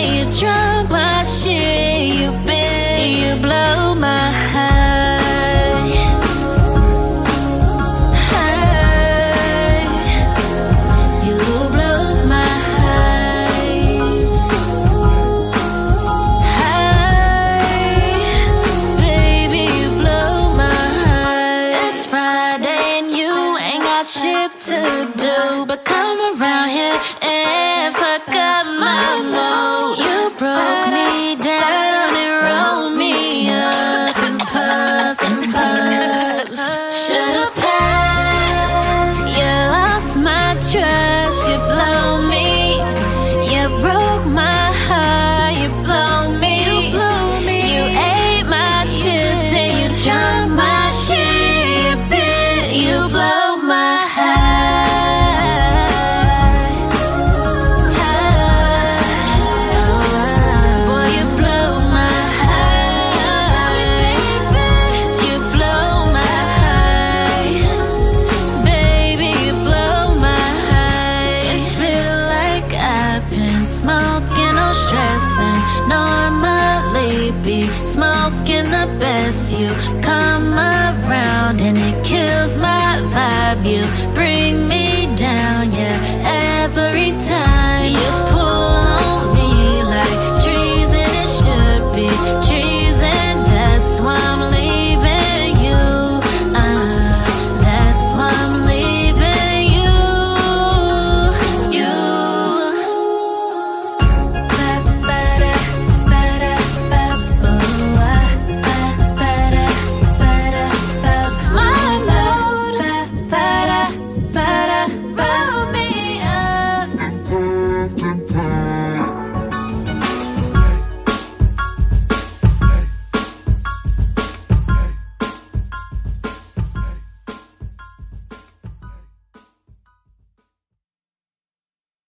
you drunk my shit. You blow my high. You blow my high. Baby, you blow my high. It's Friday and you ain't got shit to do but come around here and fuck up my mood. You broke me down and rolled me up and puffed and puffed. Should've passed. You lost my trust. You blow me. You broke my heart. You blow me. You ate my chips and you drunk my shit, bitch. You blow my smoking the best. You come around and it kills my vibe. You bring